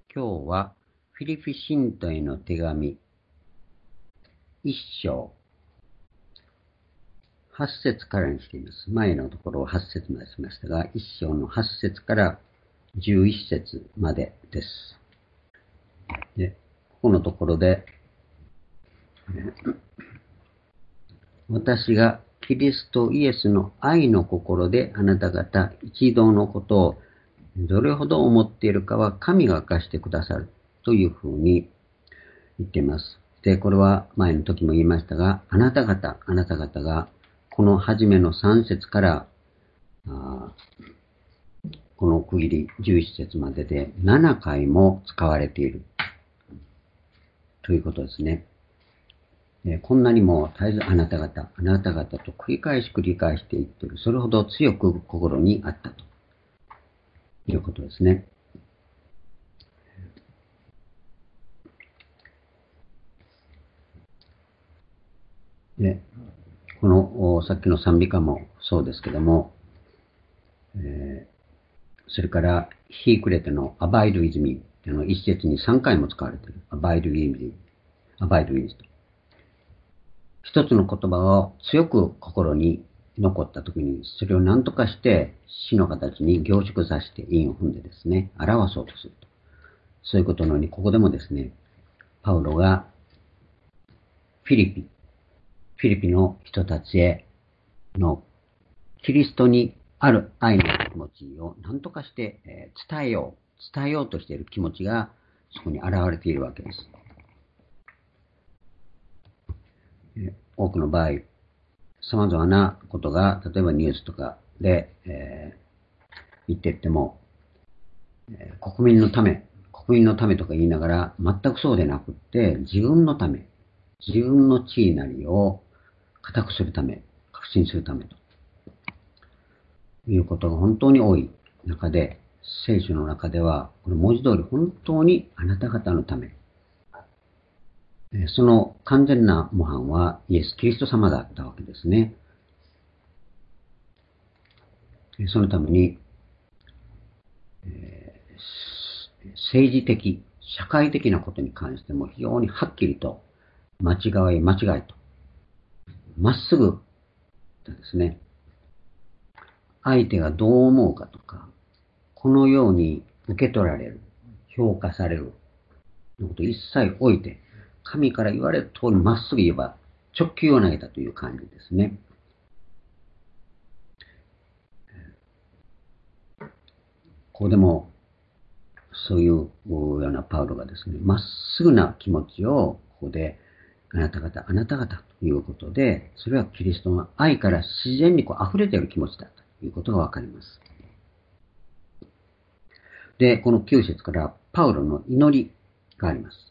今日はフィリピ信徒への手紙一章8節からにしています。前のところを8節までしましたが、一章の8節から11節までです。で、ここのところで、私がキリストイエスの愛の心であなた方一同のことをどれほど思っているかは神が明かしてくださるというふうに言っています。で、これは前の時も言いましたが、あなた方がこの初めの3節からこの区切り11節までで7回も使われているということですね。こんなにも絶えずあなた方と繰り返ししていっている。それほど強く心にあったということですね。で、このさっきの賛美歌もそうですけども、それから日暮れての Abide with me 一節に3回も使われている。Abide with me。一つの言葉を強く心に残ったときに、それを何とかして詩の形に凝縮させて韻を踏んでですね、表そうとすると。そういうことのように、ここでもですね、パウロがフィリピの人たちへのキリストにある愛の気持ちを何とかして伝えようとしている気持ちがそこに現れているわけです。多くの場合、様々なことが、例えばニュースとかで、言っていっても、国民のためとか言いながら、全くそうでなくって、自分のため、自分の地位なりを固くするため、確信するためということが本当に多い中で、聖書の中では、この文字通り本当にあなた方のため、その完全な模範はイエス・キリスト様だったわけですね。そのために、政治的、社会的なことに関しても非常にはっきりと間違いと、まっすぐですね、相手がどう思うかとか、このように受け取られる、評価されるのことを一切置いて、神から言われる通りまっすぐ言えば直球を投げたという感じですね。ここでもそういうようなパウロがですね、まっすぐな気持ちをここであなた方ということで、それはキリストの愛から自然に溢れている気持ちだということがわかります。で、この9節からパウロの祈りがあります。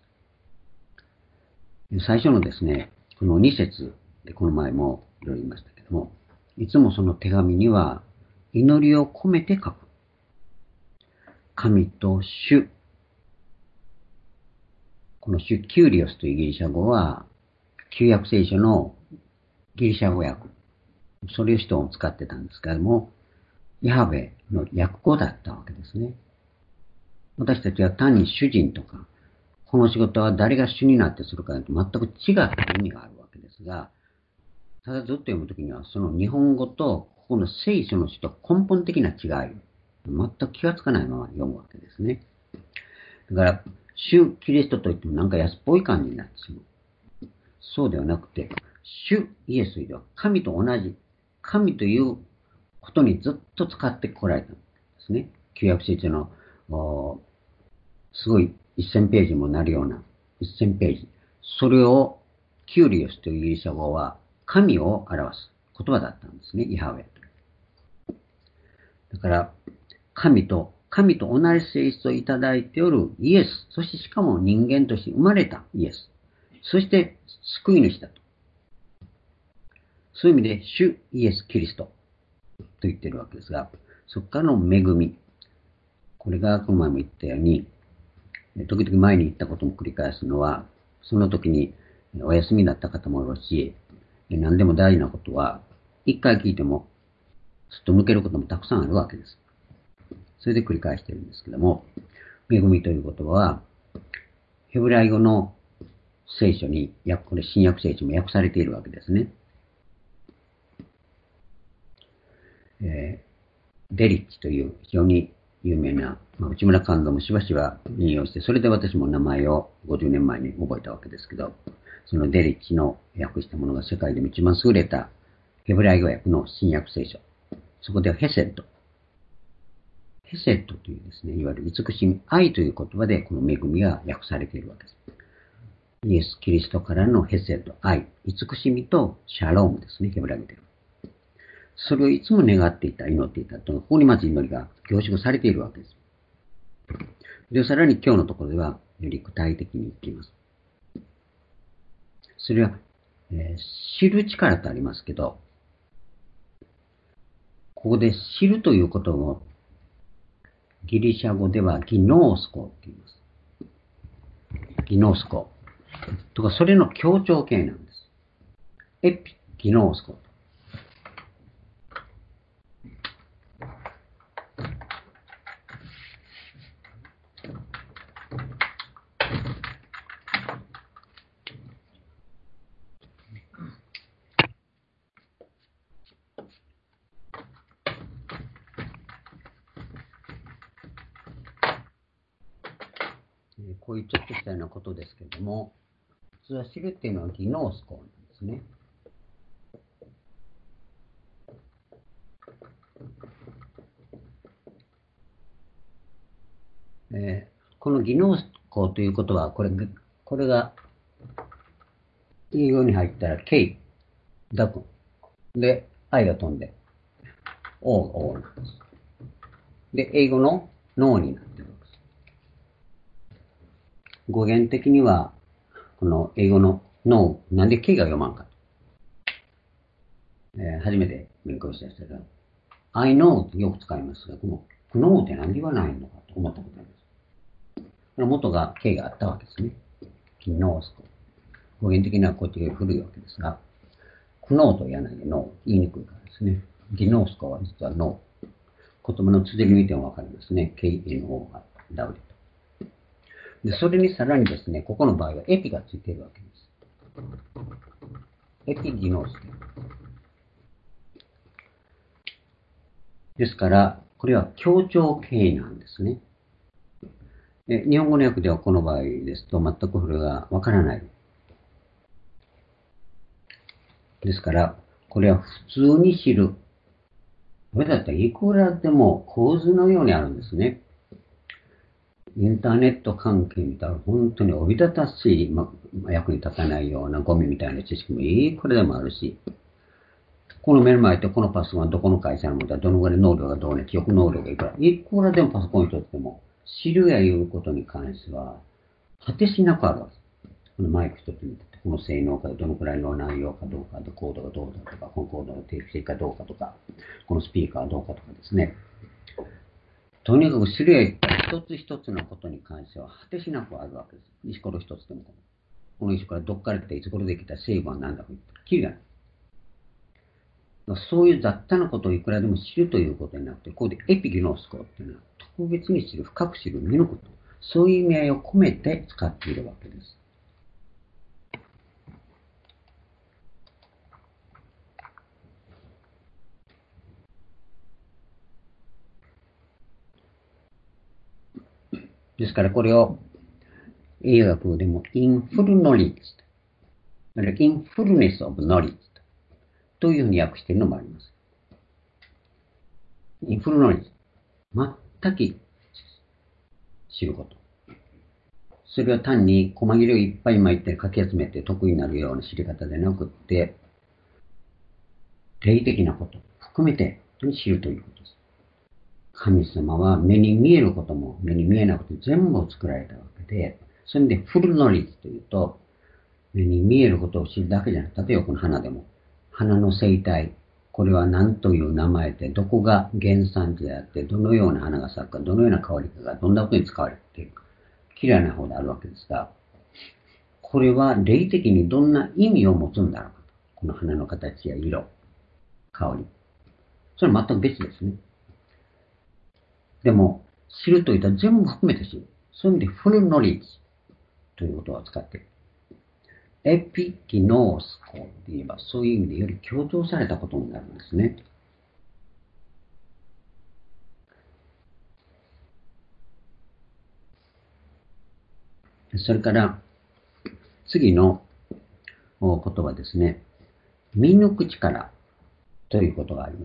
最初のですね、この2節でこの前も言いましたけども、いつもその手紙には祈りを込めて書く。神と主。この主キューリオスというギリシャ語は、旧約聖書のギリシャ語訳。それを人を使ってたんですけども、ヤハベの訳語だったわけですね。私たちは単に主人とか、この仕事は誰が主になってするかと全く違った意味があるわけですが、ただずっと読むときにはその日本語とここの聖書の詩と根本的な違い、全く気がつかないまま読むわけですね。だから、主キリストといってもなんか安っぽい感じになってしまう。そうではなくて、主イエスでは神と同じ、神ということにずっと使ってこられたんですね。旧約聖書のすごい1000ページもなるような1000ページ。それをキューリオスというギリシャ語は神を表す言葉だったんですね。イハウェ。だから、神と同じ性質をいただいておるイエス、そしてしかも人間として生まれたイエス、そして救い主だと。そういう意味で、主イエス・キリストと言っているわけですが、そこからの恵み。これがこの前も言ったように、時々前に言ったことも繰り返すのは、その時にお休みだった方もいるし、何でも大事なことは、一回聞いても、すっと抜けることもたくさんあるわけです。それで繰り返しているんですけども、 恵みという言葉は、ヘブライ語の聖書に、これ新約聖書も訳されているわけですね。デリッチという非常に有名な、内村勘三もしばしば引用して、それで私も名前を50年前に覚えたわけですけど、そのデリッチの訳したものが世界でも一番優れたヘブライ語訳の新約聖書。そこではヘセッド。ヘセッドというですね、いわゆる慈しみ、愛という言葉でこの恵みが訳されているわけです。イエス・キリストからのヘセッド、愛、慈しみとシャロームですね、ヘブライ語では。それをいつも願っていた、祈っていたというのは、ここにまず祈りが凝縮されているわけです。で、さらに今日のところでは、より具体的に言っています。それは、知る力とありますけど、ここで知るということを、ギリシャ語ではギノースコと言います。ギノースコ。とか、それの強調形なんです。エピギノースコ。こういうちょっとしたようなことですけれども、普通は知るっていうのはギノースコなんですね。このギノースコということは、これが英語に入ったら K、ダクで、愛が飛んで、O なんです。で、英語の脳になっているんです。語源的には、この英語の脳、なんで K が読まんかと。初めて勉強した人が、I know ってよく使いますが、この know って何で言わないのかと思ったことあります。この元が K があったわけですね。ギノースコ。語源的にはこっちが古いわけですが、クノーと言わないでノー、言いにくいからですね。ギノースコは実はノー。言葉の綴り見てもわかりますね。KNO が W と。で、それにさらにですね、ここの場合はエピがついているわけです。エピギノースコ。ですから、これは強調形なんですね。日本語の訳ではこの場合ですと全くこれがわからない。ですから、これは普通に知る。これだったらいくらでも構図のようにあるんですね。インターネット関係見たら本当におびただしい、役に立たないようなゴミみたいな知識もいくらでもあるし、この目の前でこのパソコンはどこの会社のものだ、どのぐらい能力がどうね、記憶能力がいくら、いくらでもパソコン一つでも、知るやいうことに関しては、果てしなくあるわけです。このマイク一つ見て、この性能かどのくらいの内容かどうか、コードがどうだとか、このコードの定期性かどうかとか、このスピーカーはどうかとかですね。とにかく知るや一つ一つのことに関しては果てしなくあるわけです。石ころ一つでもこの石からどっから来たいつ頃できた成分は何だか言ったらキリがない。そういう雑多なことをいくらでも知るということになって、ここでエピギノスコっていうのは特別に知る、深く知る、見ること。そういう意味合いを込めて使っているわけです。ですからこれを英学でもインフルノリッジ、インフルネスオブノリッジというふうに訳しているのもあります。インフルノリッジ。全く知ること。それは単に細切れをいっぱい巻いてかき集めて得意になるような知り方でなくって、霊的なこと含めて知るということです。神様は目に見えることも目に見えなくて全部を作られたわけで、それでフルノリッジというと、目に見えることを知るだけじゃなくて、例えばこの花でも、花の生態、これは何という名前で、どこが原産地であって、どのような花が咲くか、どのような香りかが、どんなことに使われているか、綺麗な方であるわけですが、これは霊的にどんな意味を持つんだろうかと。この花の形や色、香り。それは全く別ですね。でも、知るといったら全部含めて知る。 そういう意味でフルノレッジということを使っている。エピギノースコで言えば、そういう意味でより強調されたことになるんですね。それから、次のことはですね、見抜く力ということがあります。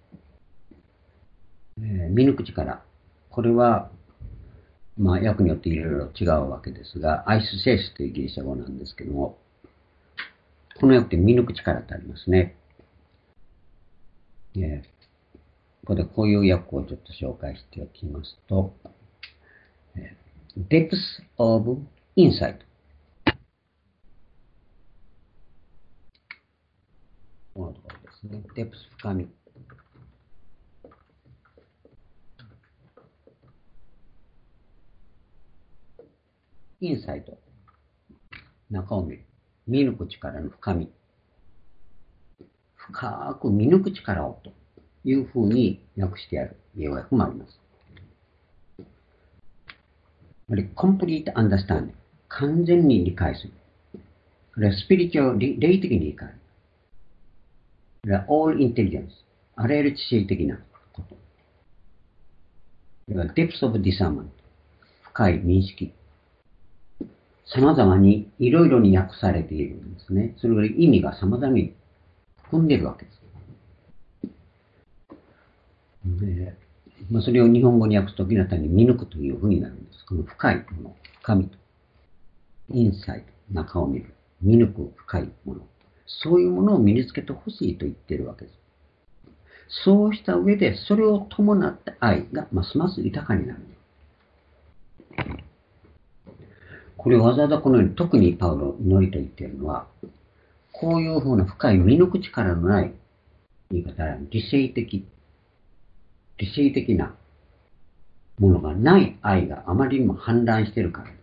見抜く力。これは、訳によっていろいろ違うわけですが、アイスセースというギリシャ語なんですけども、この訳で見抜く力ってありますね。ここでこういう訳をちょっと紹介しておきますと、depth of insight。このところですね。depth 深み。インサイト。中を見る。見抜く力の深み。深く見抜く力をというふうに訳してある英語訳もあります。complete understanding。完全に理解する。これはスピリチュアル、霊的に理解。これは all intelligence。あらゆる知性的なこと。これは depth of discernment。深い認識。様々に、いろいろに訳されているんですね。それぐらい意味が様々に含んでいるわけです。で、それを日本語に訳すときな単に見抜くというふうになるんです。この深いもの、深みと、インサイト、中を見る、見抜く深いもの、そういうものを身につけてほしいと言っているわけです。そうした上で、それを伴った愛がますます豊かになる。これをわざわざこのように、特にパウロ、祈りと言っているのは、こういうふうな深い見抜く力のない言い方は理性的なものがない愛があまりにも氾濫しているからです。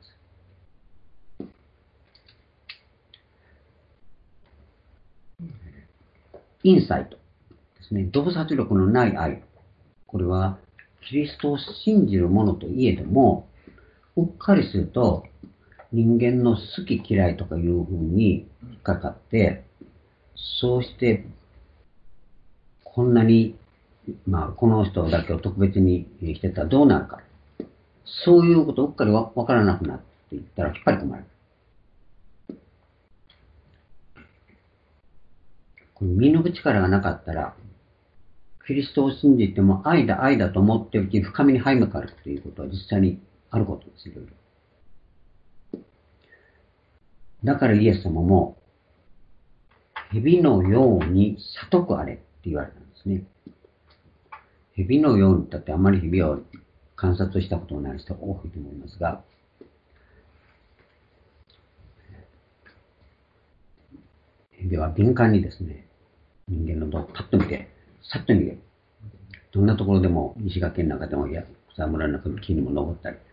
インサイトですね。洞察力のない愛。これはキリストを信じる者といえども、うっかりすると人間の好き嫌いとかいうふうに引っかかって、そうしてこんなにこの人だけを特別にしてたらどうなるか。そういうことをうっかりわからなくなっていったらきっぱり困る。この見抜く力がなかったら、キリストを信じても愛だと思っているうちに深みに入るかということは実際にあることです。いろいろ。だからイエス様も、蛇のように悟くあれって言われたんですね。蛇のようにだってあまり蛇を観察したことのない人が多いと思いますが、蛇は敏感にですね、人間のパッと見て、さっと逃げる。どんなところでも、石垣の中でも、草むらの中の木にも登ったり。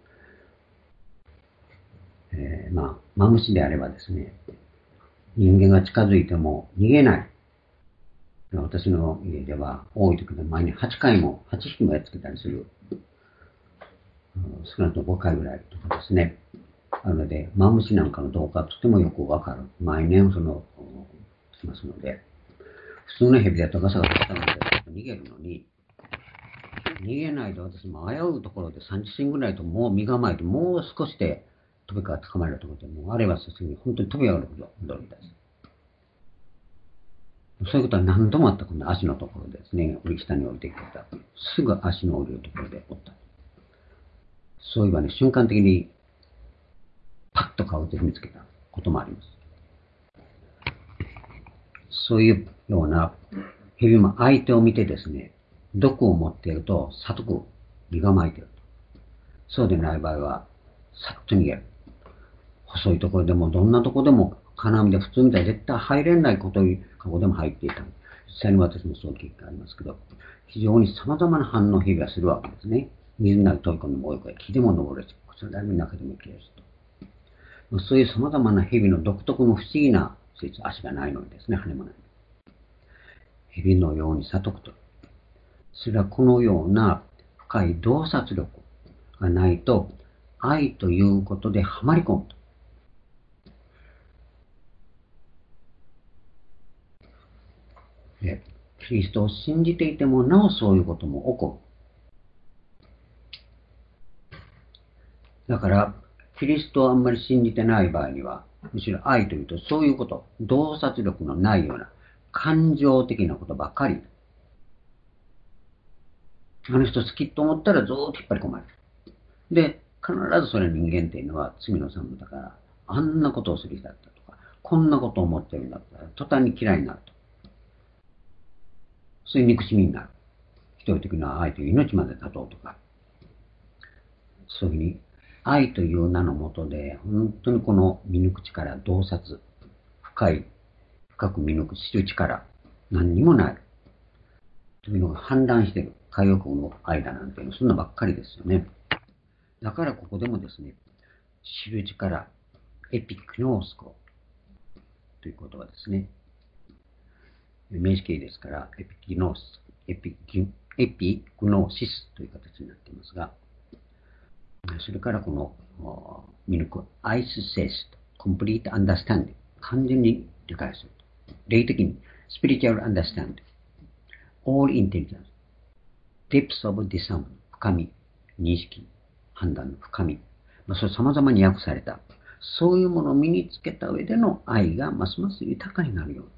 マムシであればですね、人間が近づいても逃げない。私の家では多い時で前に8匹もやっつけたりする。少なくとも5回ぐらいとかですね。なので、マムシなんかの動画はとてもよくわかる。毎年しますので、普通の蛇だとガサガサしたので逃げるのに、逃げないで私も危ういところで30分ぐらいともう身構えて、もう少しで飛びから捕まえるところで、もうあれはさすがに本当に飛び上がるほど驚いたです。そういうことは何度もあった。今度足のところですね、下に降りてきた。すぐ足の降りるところでおった。そういえばね、瞬間的にパッと顔で見つけたこともあります。そういうような蛇も相手を見てですね、毒を持っていると悟く身構えている。そうでない場合は、さっと逃げる。細いところでもどんなところでも金網で普通みたいに絶対入れないことに過去でも入っていた。実際に私もそういう経験がありますけど、非常に様々な反応を蛇はするわけですね。水の中に飛び込んでも多いから木でも登れるし、それだけの中でも行けるしと。そういう様々な蛇の独特の不思議な性質、足がないのにですね、羽もない。蛇のように悟くと。それはこのような深い洞察力がないと、 愛ということではまり込むと。で、キリストを信じていてもなおそういうことも起こる。だから、キリストをあんまり信じてない場合には、むしろ愛というとそういうこと、洞察力のないような感情的なことばっかり。あの人好きと思ったらずーっと引っ張り込まれる。で、必ずそれ人間っていうのは罪の産物だから、あんなことをする人だったとか、こんなことを思ってるんだったら、途端に嫌いになると。そういう憎しみになる。一人的な愛という命まで絶とうとか。そういうふうに、愛という名のもとで、本当にこの見抜く力、洞察、深く見抜く知る力、何にもない。というのが氾濫している。海洋国の愛だなんていうの、そんなばっかりですよね。だからここでもですね、知る力、エピクノースコということはですね、名詞形ですから、エピグノーシスという形になっていますが、それからこの見抜くアイスセスト、コンプリートアンダースタンディング、完全に理解すると。霊的に、スピリチュアルアンダースタンディング、オールインテリジェンス、デプスオブディサム、深み、認識、判断の深み、それ様々に訳された、そういうものを身につけた上での愛がますます豊かになるよう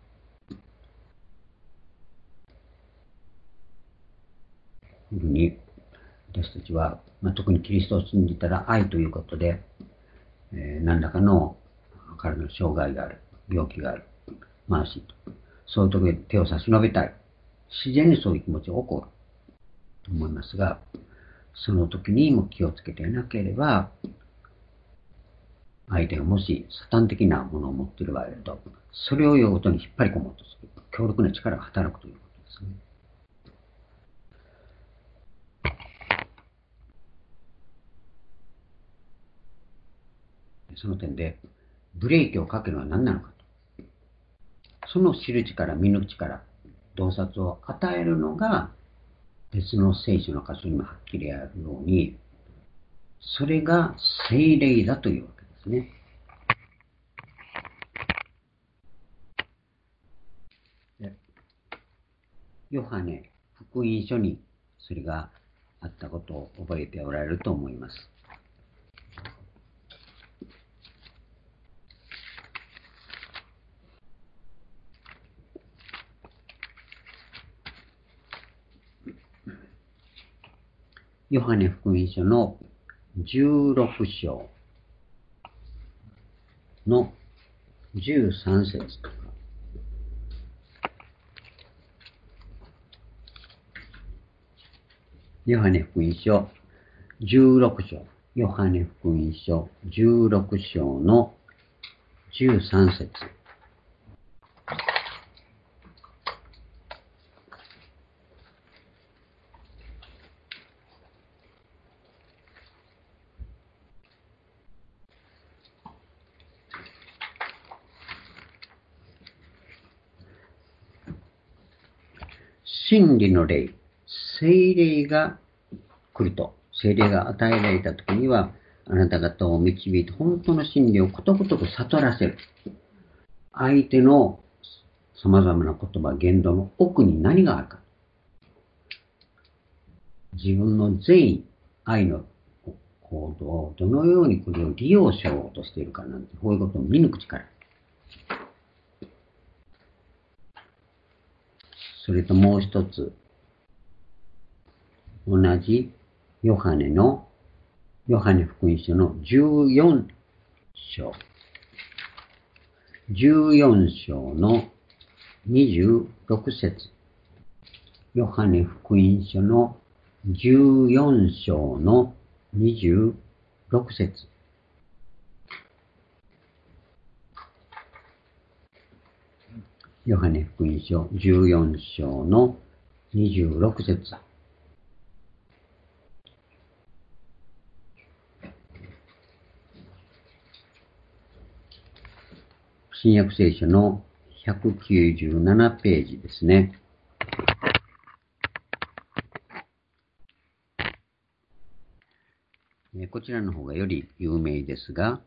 に。いうふうに、私たちは、特にキリストを信じたら愛ということで、何らかの体の障害がある、病気がある、慢心と。そういう時に手を差し伸べたい。自然にそういう気持ちが起こると思いますが、その時にも気をつけていなければ、相手がもしサタン的なものを持っている場合だと、それを言うことに引っ張り込もうとする。強力な力が働くということですね。その点で、ブレーキをかけるのは何なのかと。その知る力、見抜く力、洞察を与えるのが、別の聖書の箇所にもはっきりあるように、それが聖霊だというわけですね。ヨハネ福音書にそれがあったことを覚えておられると思います。ヨハネ福音書の16章の13節とか、ヨハネ福音書16章、ヨハネ福音書16章の13節。真理の霊、聖霊が来ると、聖霊が与えられたときには、あなた方を導いて本当の真理をことごとく悟らせる。相手の様々な言葉、言動の奥に何があるか。自分の善意、愛の行動をどのようにこれを利用しようとしているかなんて、こういうことを見抜く力。それともう一つ、同じヨハネ福音書の14章。14章の26節。ヨハネ福音書の14章の26節。ヨハネ福音書14章の26節。新約聖書の197ページですね。 こちらの方がより有名ですが、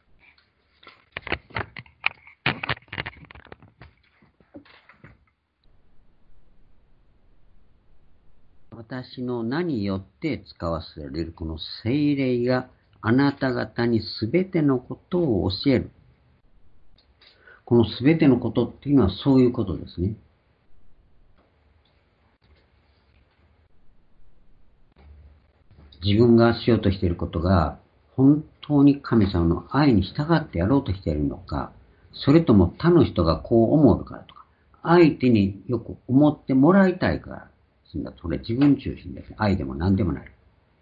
私の名によって使わせられるこの聖霊があなた方にすべてのことを教える。このすべてのことっていうのはそういうことですね。自分がしようとしていることが本当に神様の愛に従ってやろうとしているのか、それとも他の人がこう思うからとか、相手によく思ってもらいたいからするんだ。それ自分中心です。愛でも何でもない。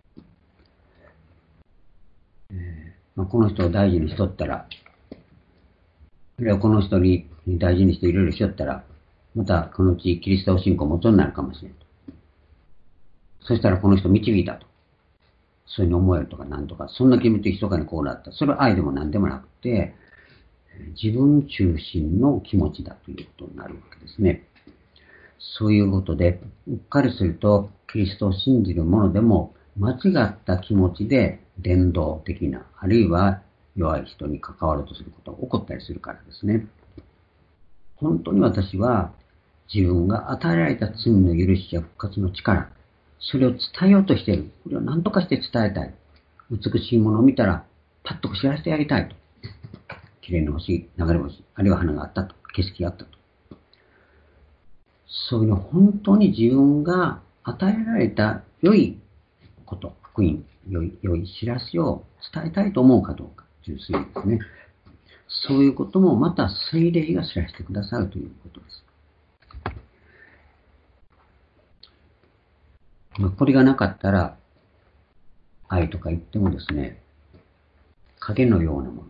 この人を大事にしとったら、それをこの人に大事にしていろいろしよったら、またこのうちキリスト信仰元になるかもしれんと。そしたらこの人導いたと。そういうふうに思えるとかなんとか、そんな気持ちで密かにこうなった。それは愛でも何でもなくて、自分中心の気持ちだということになるわけですね。そういうことで、うっかりすると、キリストを信じる者でも、間違った気持ちで伝道的な、あるいは弱い人に関わろうとすることが起こったりするからですね。本当に私は、自分が与えられた罪の許しや復活の力、それを伝えようとしている。これを何とかして伝えたい。美しいものを見たら、パッと知らせてやりたいと。綺麗な星、流れ星、あるいは花があったと。景色があったと。そういうの本当に自分が与えられた良いこと、福音、良い知らせを伝えたいと思うかどうか、純粋ですね。そういうこともまた聖霊が知らせてくださるということです。これがなかったら、愛とか言ってもですね、影のようなもの。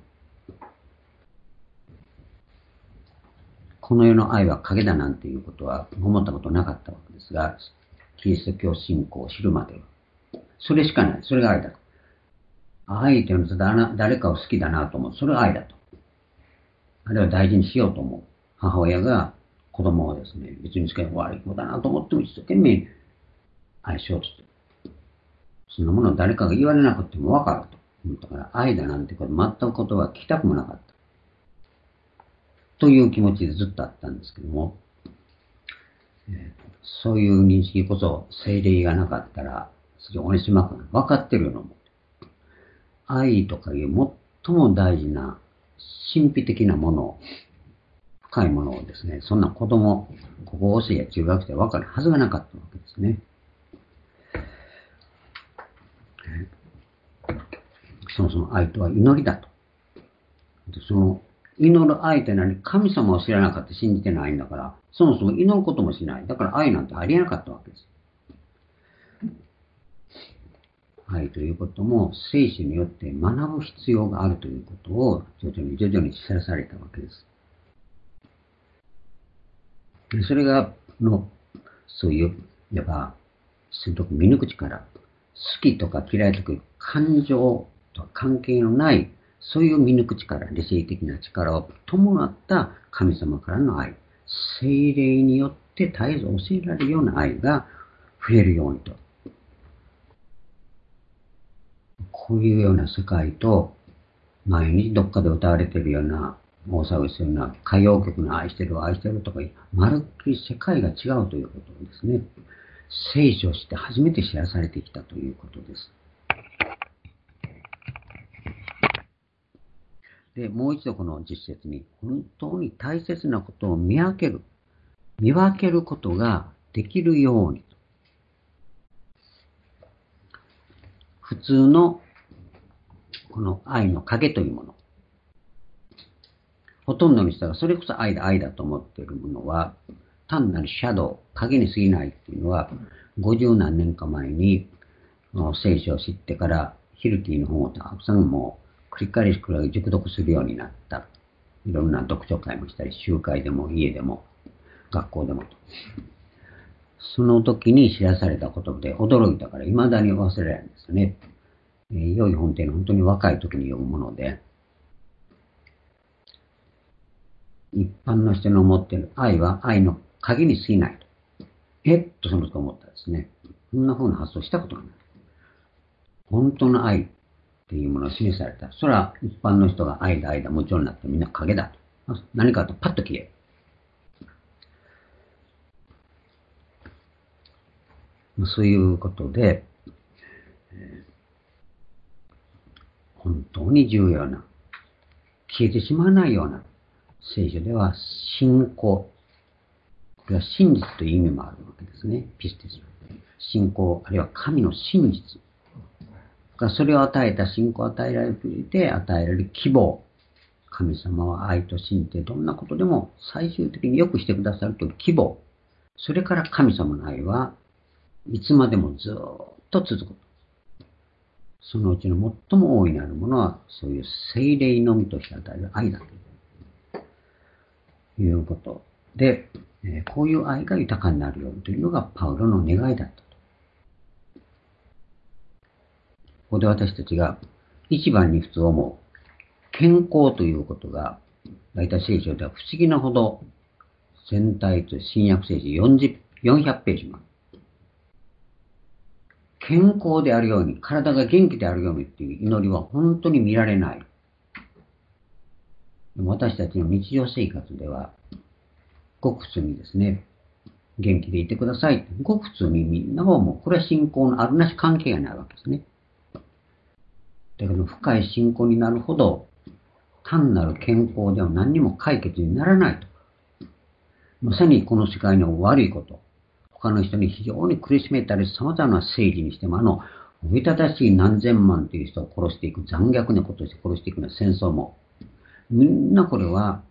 この世の愛は影だなんていうことは思ったことなかったわけですが、キリスト教信仰を知るまでは。それしかない。それが愛だと。愛というのは誰かを好きだなと思う。それは愛だと。あるいは大事にしようと思う。母親が子供をですね、別に悪い子だなと思っても一生懸命愛しようとする。そんなものを誰かが言われなくても分かると。だから愛だなんてこと、全く言葉は聞きたくもなかった。という気持ちでずっとあったんですけども、そういう認識こそ聖霊がなかったら、非常に狭くなる。分かってるのも。愛とかいう最も大事な神秘的なもの、深いものをですね、そんな子供、高校生や中学生は分かるはずがなかったわけですね。そもそも愛とは祈りだと。その祈る愛って何？神様を知らなかった信じてないんだから、そもそも祈ることもしない。だから愛なんてありえなかったわけです。愛ということも聖書によって学ぶ必要があるということを徐々に知らされたわけです。それが、そういう、いわば、鋭く見抜く力、好きとか嫌いとか感情とは関係のない、そういう見抜く力、理性的な力を伴った神様からの愛、聖霊によって絶えず教えられるような愛が増えるようにと。こういうような世界と、毎日どっかで歌われているような、大騒ぎするような歌謡曲の愛してるとか、まるっきり世界が違うということですね。聖書をして初めて知らされてきたということです。で、もう一度この実節に、本当に大切なことを見分けることができるように。普通のこの愛の影というもの。ほとんどの人がそれこそ愛だと思っているものは、単なるシャドウ、影に過ぎないっていうのは、50何年か前に聖書を知ってから、ヒルティの本をたくさんもう繰り返し熟読するようになった。いろんな読書会もしたり、集会でも家でも学校でもと。その時に知らされたことで驚いたから未だに忘れられないんですよね。良い本っていうのは本当に若い時に読むもので、一般の人の思っている愛は愛の影に過ぎないと。その時思ったんですね。そんな風な発想したことがない。本当の愛、 っていうものが示された。それは一般の人が間夢中になってみんな影だと。何かとパッと消える。そういうことで、本当に重要な、消えてしまわないような聖書では信仰、これは真実という意味もあるわけですね。ピステス。信仰、あるいは神の真実。それを与えた信仰を与えられて与えられる希望。神様は愛と信ってどんなことでも最終的によくしてくださるという希望。それから神様の愛はいつまでもずっと続く。そのうちの最も大いなるものはそういう聖霊のみとして与える愛だということで、こういう愛が豊かになるようにというのがパウロの願いだった。ここで私たちが一番に普通思う健康ということが、大体聖書では不思議なほど全体と新約聖書400ページもある。健康であるように、体が元気であるようにっていう祈りは本当に見られない。でも私たちの日常生活では、ごく普通にですね、元気でいてくださいって、ごく普通にみんなはもう、これは信仰のあるなし関係がないわけですね。だけど深い信仰になるほど、単なる健康では何にも解決にならないと。まさにこの世界の悪いこと、他の人に非常に苦しめたり様々な政治にしても、おびただしい何千万という人を殺していく残虐なことをして殺していくような戦争も、みんなこれは、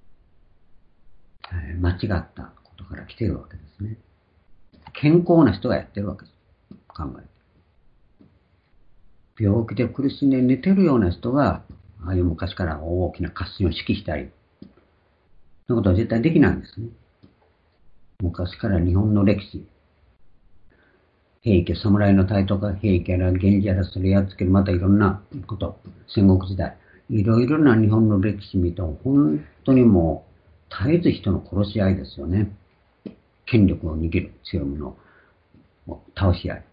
間違ったことから来ているわけですね。健康な人がやってるわけです。考えて。病気で苦しんで寝てるような人が、ああいう昔から大きな合戦を指揮したり、そんなことは絶対できないんですね。昔から日本の歴史、平家、侍の台頭が平家やら源氏やらそれやっつける、またいろんなこと、戦国時代、いろいろな日本の歴史見ても、本当にもう、絶えず人の殺し合いですよね。権力を握る強いものを倒し合い。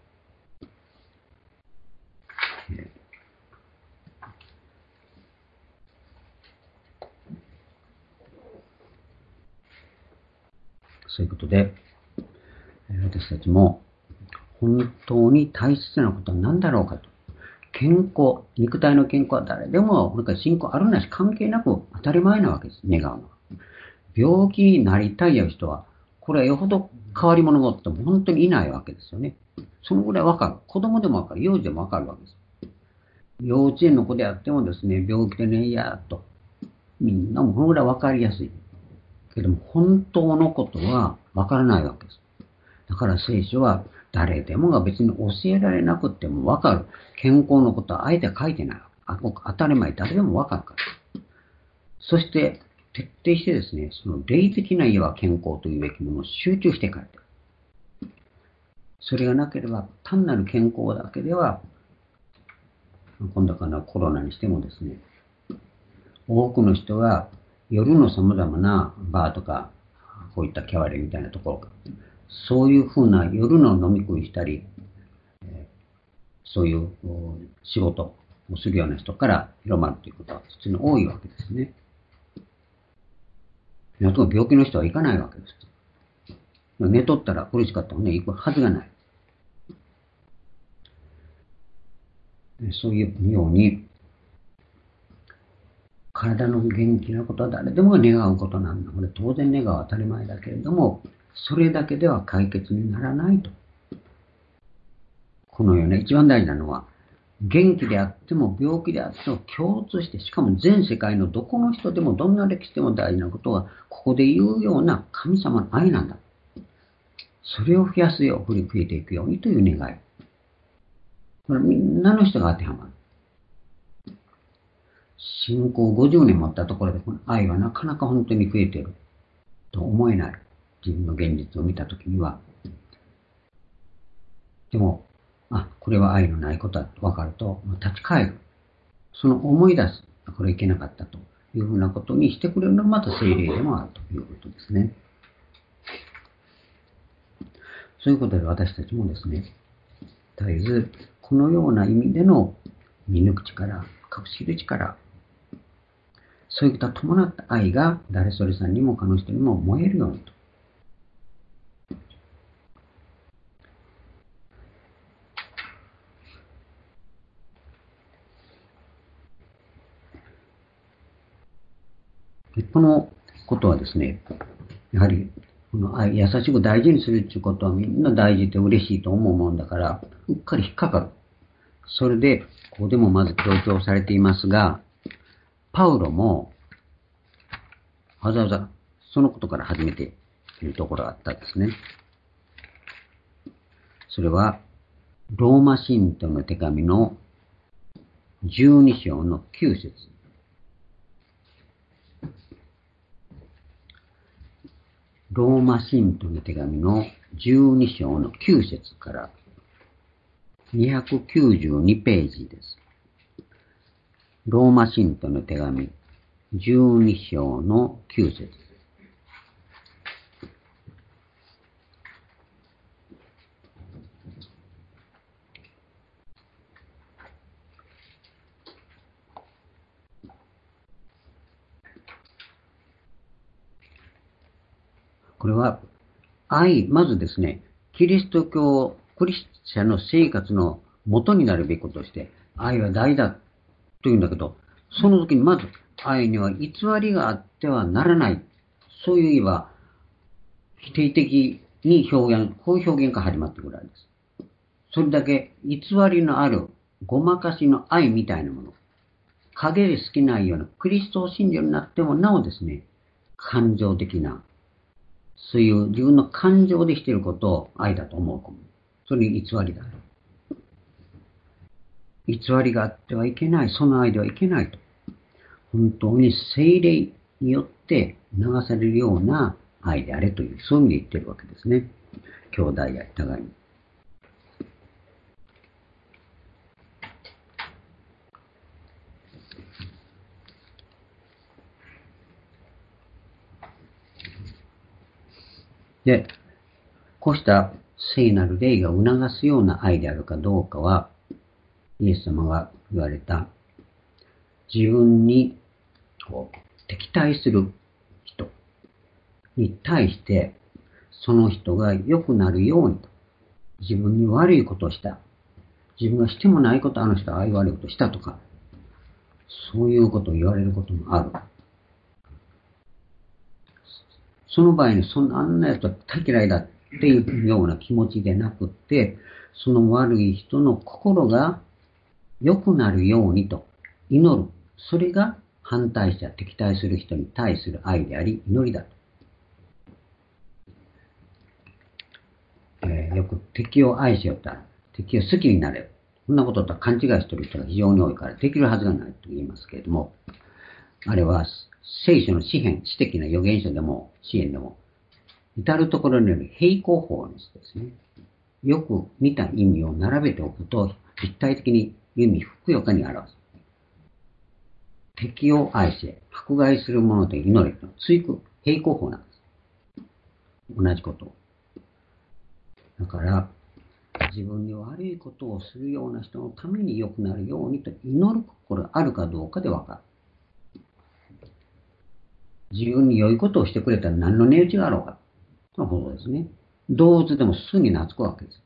そういうことで、私たちも本当に大切なことは何だろうかと。健康、肉体の健康は誰でも、信仰あるなし関係なく当たり前なわけです。願うのは。病気になりたい人は、これはよほど変わり者がおっても本当にいないわけですよね。そのぐらいわかる。子供でもわかる。幼児でもわかるわけです。幼稚園の子であってもですね、病気でね、いやーっと。みんなもこのぐらいわかりやすい。けども、本当のことはわからないわけです。だから聖書は誰でもが別に教えられなくてもわかる。健康のことはあえて書いてない。当たり前誰でもわかるから。そして、徹底してですね、その霊的な家は健康というべきものを集中して書いてある。それがなければ、単なる健康だけでは、今度からコロナにしてもですね、多くの人が夜の様々なバーとか、こういったキャバレーみたいなところ、そういうふうな夜の飲み食いしたり、そういう仕事をするような人から広まるということは普通に多いわけですね。病気の人は行かないわけです。寝とったら苦しかったらね、行くはずがない。そういうように、体の元気なことは誰でもが願うことなんだ。これ当然願う当たり前だけれども、それだけでは解決にならないと。このような一番大事なのは、元気であっても病気であっても共通して、しかも全世界のどこの人でもどんな歴史でも大事なことは、ここで言うような神様の愛なんだ。それを増やすよう、増えていくようにという願い。これみんなの人が当てはまる。信仰50年持ったところで、この愛はなかなか本当に増えていると思えない。自分の現実を見たときには。でも、これは愛のないことだと分かると、立ち返る。その思い出す。これいけなかったというふうなことにしてくれるのがまた聖霊でもあるということですね。そういうことで私たちもですね、絶えずこのような意味での見抜く力、隠しる力、そういった伴った愛が誰それさんにも他の人にも燃えるようにと。このことはですね、やはりこの愛、優しく大事にするっていうことはみんな大事で嬉しいと思うもんだから、うっかり引っかかる。それで、ここでもまず強調されていますが、パウロもわざわざそのことから始めているところがあったんですね。それは、ローマ信徒の手紙の12章の9節。ローマ信徒の手紙の12章の9節から292ページです。ローマ信徒の手紙12章の9節。これは愛、まずですね、キリスト教、クリスチャンの生活の元になるべきこととして、愛は大だというんだけど、その時にまず愛には偽りがあってはならない。そういう意味は否定的に表現、こういう表現が始まってくるわけです。それだけ偽りのあるごまかしの愛みたいなもの、陰で好きないようなクリストを信者になってもなおですね、感情的な、そういう自分の感情でしていることを愛だと思う。それに偽りがある。偽りがあってはいけない。その愛ではいけないと。本当に聖霊によって流されるような愛であれという、そういう意味で言ってるわけですね。兄弟や互いに。で、こうした聖なる霊が促すような愛であるかどうかは、イエス様が言われた、自分に敵対する人に対して、その人が良くなるようにと、自分に悪いことをした。自分がしてもないこと、あの人はああいう悪いことをしたとか、そういうことを言われることもある。その場合に、あんなやつは大嫌いだっていうような気持ちでなくって、その悪い人の心が良くなるようにと祈る。それが反対者、敵対する人に対する愛であり、祈りだと。よく敵を愛しよったら、敵を好きになれる。そんなこととは勘違いしている人が非常に多いから、できるはずがないと言いますけれども、あれは聖書の詩的な預言書でも、支援でも、至るところによる平行法ですね。よく似た意味を並べておくと、立体的に意味ふくよかに表す。敵を愛し、迫害する者と祈りと追く平行法なんです。同じこと。だから、自分に悪いことをするような人のために良くなるようにと祈る心があるかどうかでわかる。自分に良いことをしてくれたら何の値打ちがあろうか。とのことですね。動物でもすぐに懐くわけです。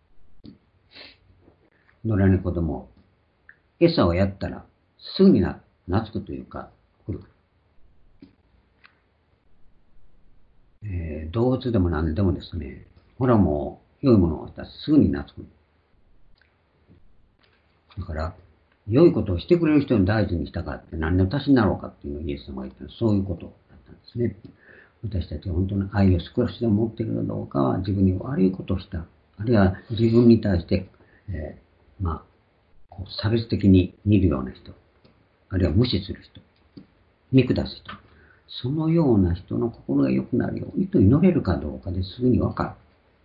野良猫でも餌をやったらすぐに懐くというか、来る。動物でも何でもですね、ほらもう良いものがあったらすぐに懐く。だから、良いことをしてくれる人に大事にしたかって何の足しになろうかっていうのをイエス様が言ったのはそういうことだったんですね。私たちが本当に愛を少しでも持っているかどうかは自分に悪いことをした。あるいは自分に対して、差別的に見るような人。あるいは無視する人。見下す人。そのような人の心が良くなるようにと祈れるかどうかですぐにわか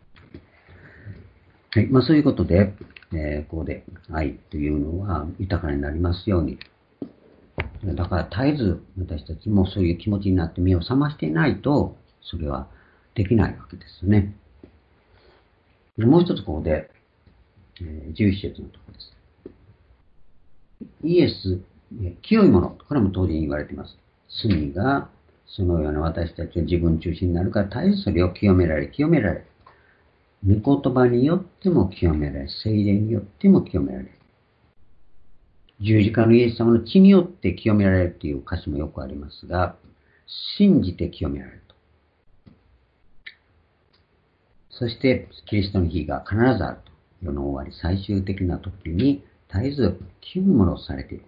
る。はい。そういうことで、ここで愛というのは豊かになりますように。だから絶えず私たちもそういう気持ちになって目を覚ましていないと、それはできないわけですね。もう一つここで、11節のところです。 イエス、清いもの、これも当然言われています。罪がそのような私たちが自分中心になるから、絶えずそれを清められ、御言葉によっても清められ、聖霊によっても清められる。十字架のイエス様の血によって清められるという歌詞もよくありますが、信じて清められると。そして、キリストの日が必ずあると。世の終わり、最終的な時に絶えず清いものをされている。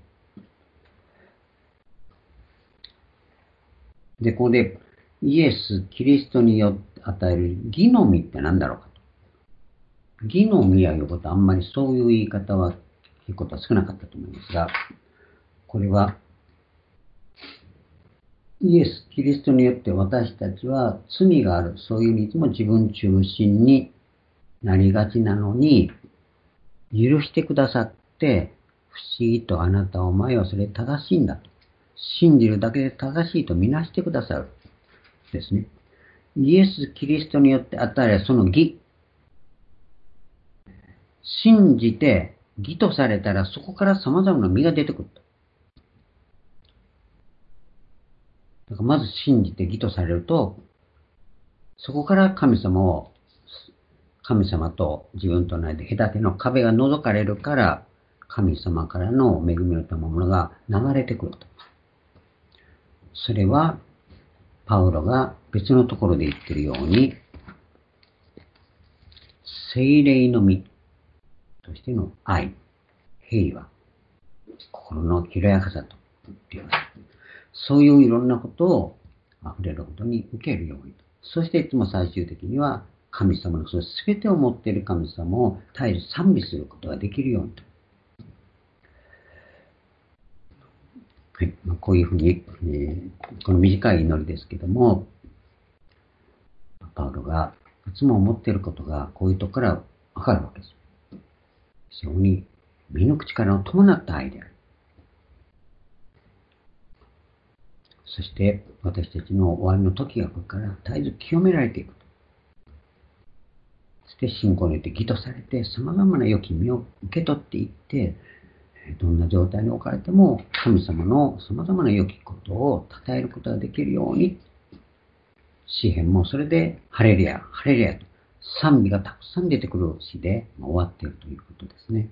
で、ここで、イエス、キリストによって与える義の実って何だろうかと。義の実はいうことはあんまりそういう言い方は、聞くことは少なかったと思いますが、これは、イエス・キリストによって私たちは罪がある、そういう意味でも自分中心になりがちなのに、許してくださって、不思議とあなたお前はそれ正しいんだと。信じるだけで正しいとみなしてくださる。ですね。イエス・キリストによって与えられるその義。信じて義とされたらそこから様々な実が出てくると。だからまず信じて義とされると、そこから神様と自分との間で隔ての壁が覗かれるから、神様からの恵みの賜物が流れてくると。それは、パウロが別のところで言っているように、聖霊の実としての愛、平和、心の広やかさと言っています。そういういろんなことを溢れるほどに受けるように。そしていつも最終的には神様のその全てを持っている神様を絶えず賛美することができるようにと。はい。こういうふうに、この短い祈りですけども、パウロがいつも思っていることがこういうところからわかるわけです。非常に身の口からの伴った愛である。そして私たちの終わりの時が来るから絶えず清められていく。そして信仰によって義とされて様々な良き実を受け取っていって、どんな状態に置かれても神様の様々な良きことを称えることができるように、詩篇もそれでハレルヤ、ハレルヤと賛美がたくさん出てくる詩で終わっているということですね。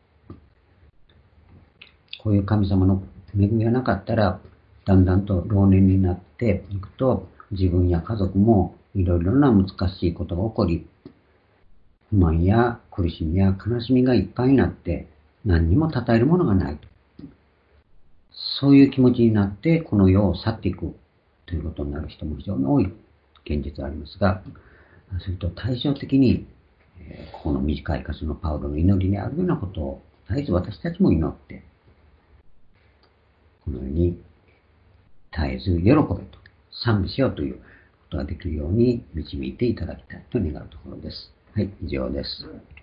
こういう神様の恵みがなかったら、だんだんと老年になっていくと、自分や家族もいろいろな難しいことが起こり、不満や苦しみや悲しみがいっぱいになって、何にも称えるものがないと。そういう気持ちになって、この世を去っていくということになる人も非常に多い現実がありますが、それと対照的に、ここの短い箇所のパウロの祈りにあるようなことを絶えず私たちも祈って、このように絶えず喜べと賛美しようということができるように導いていただきたいと願うところです。はい、以上です。